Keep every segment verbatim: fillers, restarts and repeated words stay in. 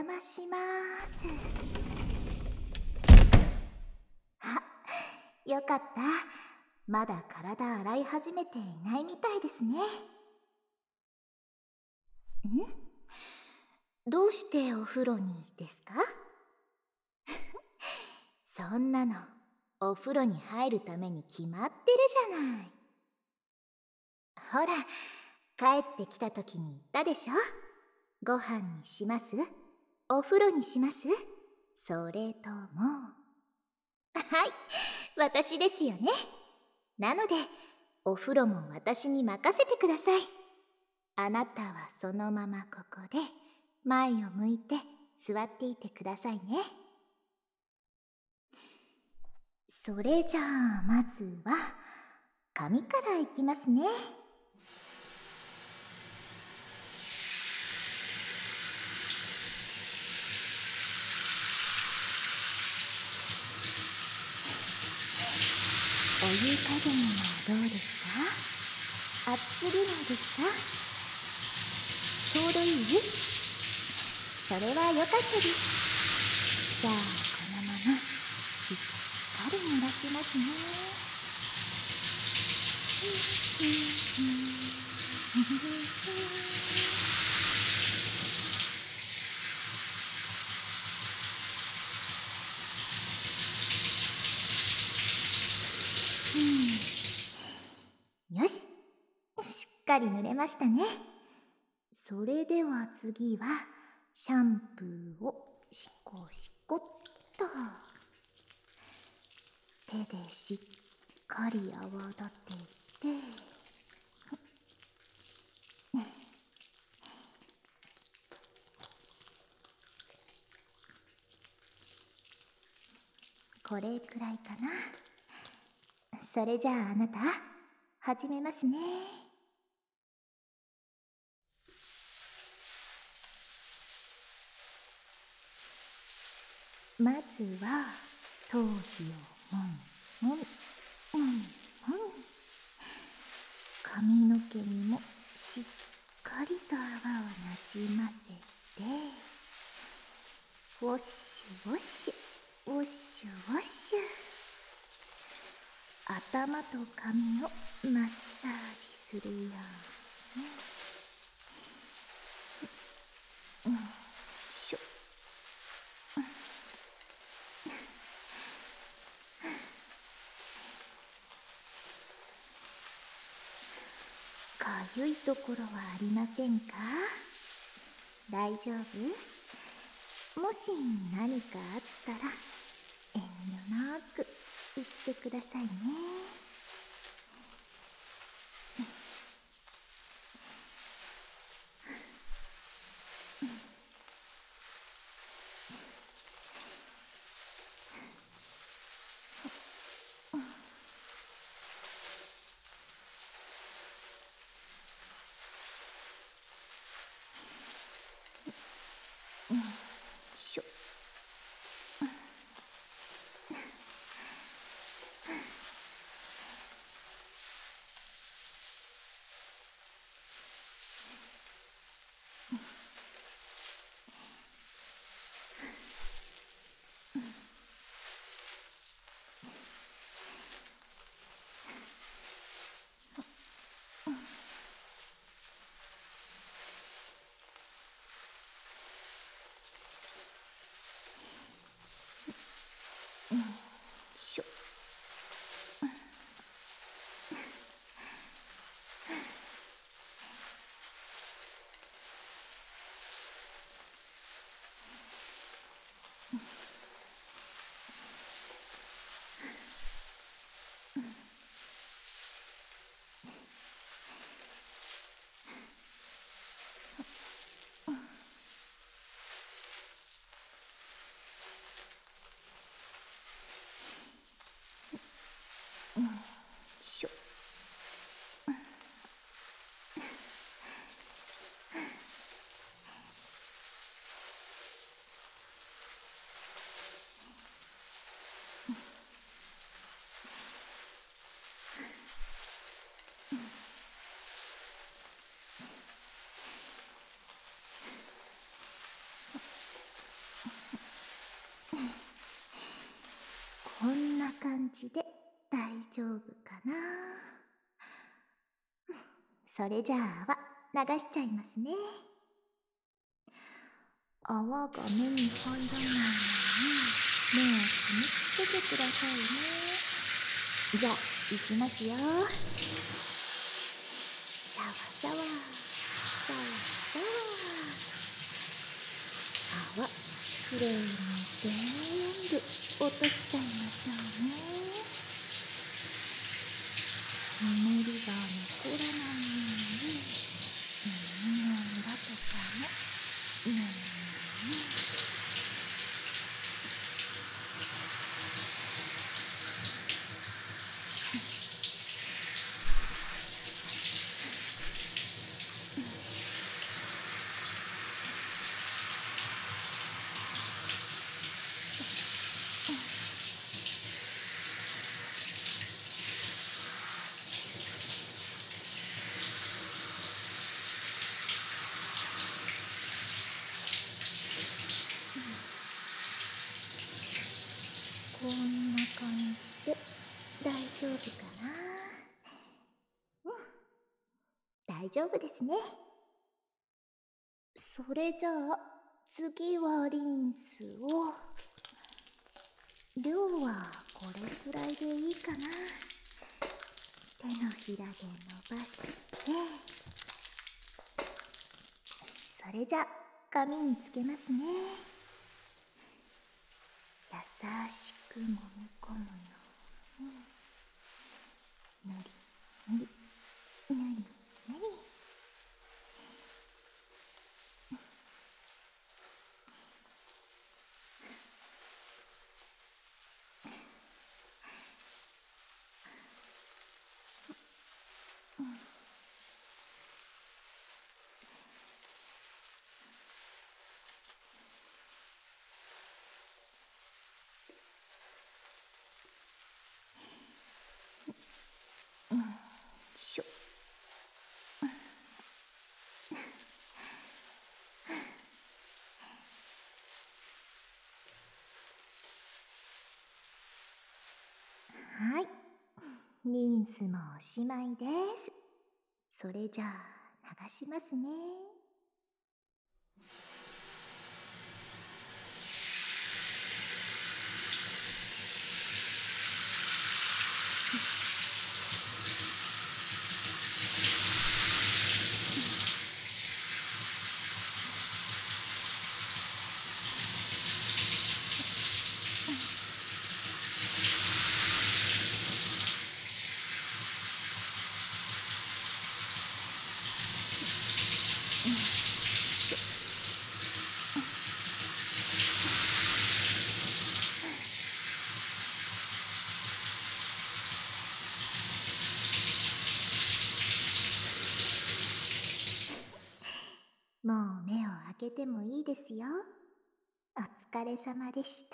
まします。あ、よかった。まだ体洗い始めていないみたいですね。ん？どうしてお風呂にですか？そんなのお風呂に入るために決まってるじゃない。ほら、帰ってきた時に言ったでしょ。ご飯にします？お風呂にします？それとも。はい、私ですよね。なのでお風呂も私に任せてください。あなたはそのままここで前を向いて座っていてくださいね。それじゃあまずは髪からいきますね。お湯加減はどうですか？熱すぎないですか？ちょうどいい？それは良かったです。じゃあこのまましっかり濡らしますね。よし、しっかり濡れましたね。それでは次はシャンプーをシコシコっと。手でしっかり泡立てて、これくらいかな。それじゃああなた始めますね。まずは頭皮をもみもみもみもみ、髪の毛にもしっかりと泡をなじませて、ウォッシュウォッシュウォッシュウォッシュ、頭と髪をマッサージするように。うん、しょ。かゆいところはありませんか？大丈夫？もし何かあったら遠慮なく言ってくださいね。しょ。しょ。しょ。 こんな感じで大丈夫かな。それじゃあ泡流しちゃいますね。泡が目に入らないように目をつむっててくださいね。じゃあいきますよ。シャワシャワシャワシャワ。泡きれいに全部落としちゃいましょうね。ぬめりが残らないように耳の裏とかもぬんぬん。こんな感じで大丈夫かな。うん、大丈夫ですね。それじゃあ次はリンスを、量はこれくらいでいいかな。手のひらで伸ばして、それじゃ髪につけますね。優しく揉み込むように、ぬりぬりぬりぬり。しょ。はい、リンスもおしまいです。それじゃあ流しますね。もう目を開けてもいいですよ。お疲れ様でした。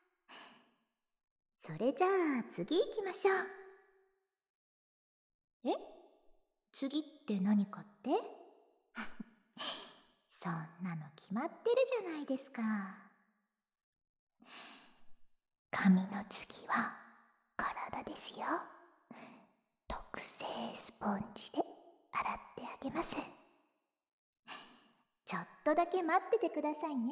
それじゃあ次行きましょう。え？次って何かって？そんなの決まってるじゃないですか。髪の次は体ですよ。特製スポンジで洗ってあげます。ちょっとだけ待っててくださいね。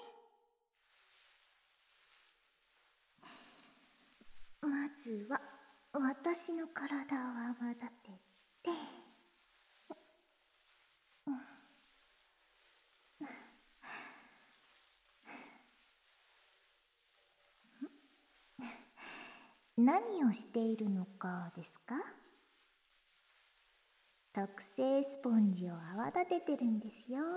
まずは私の体を泡立てて、何をしているのかですか？特製スポンジを泡立ててるんですよ。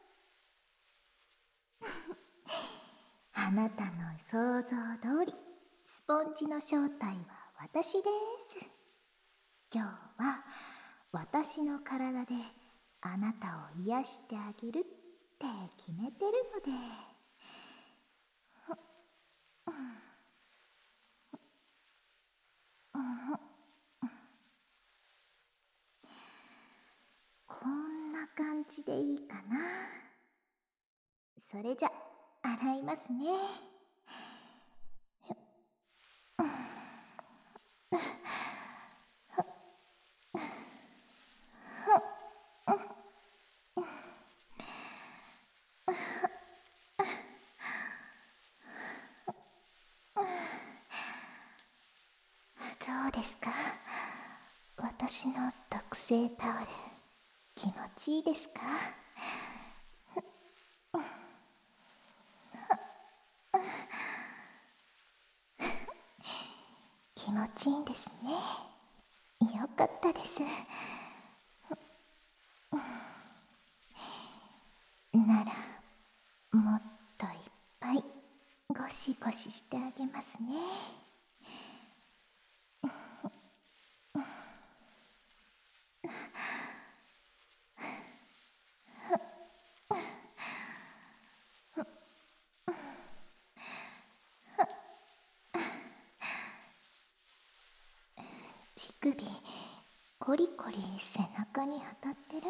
あなたの想像通り、スポンジの正体は私です。今日は私の体であなたを癒してあげるって決めてるので。こんな感じでいいかな。それじゃ洗いますね。 ですか？私の特製タオル、気持ちいいですか？気持ちいいんですね。よかったです。なら、もっといっぱいゴシゴシしてあげますね。乳首コリコリ背中に当たってる。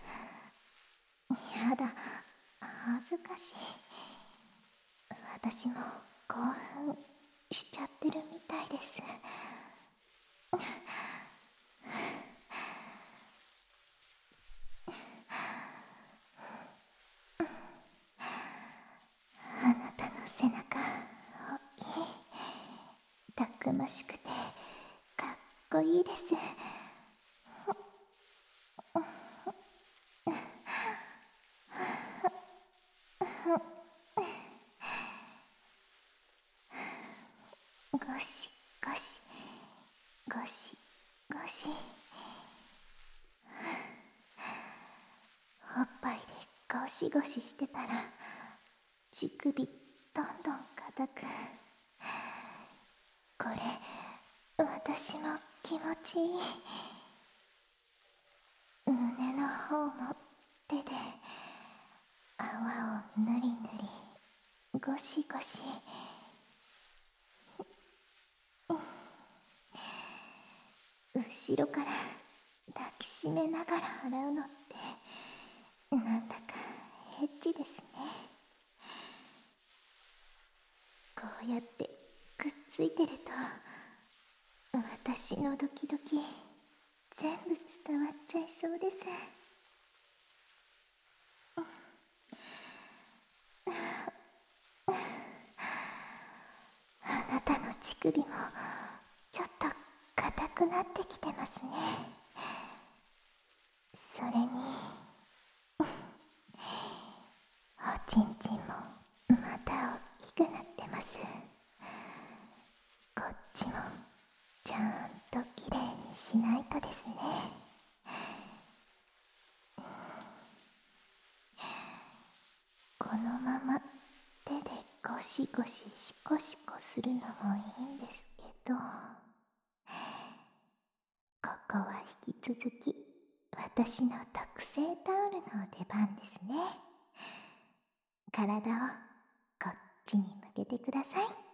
やだ、恥ずかしい。私も興奮しちゃってるみたいです。あなたの背中大きい、たくましくてかっこいいです。ゴシゴシゴシゴシ、おっぱいでゴシゴシしてたら乳首どんどん硬く。これ私も気持ちいい。胸の方も手で泡をぬりぬりゴシゴシ。後ろから抱きしめながら洗うのってなんだかエッチですね。こうやってくっついてると私のドキドキ全部伝わっちゃいそうです。あなたの乳首もちょっと硬くなってきてますね。それにおちんちんもまた大きくなってます。こっちもちゃんときれいにしないとですね。このまま手でゴシゴシシコシコするのもいいんですけど、ここは引き続き私の特製タオルの出番ですね。体をこっちに向けてください。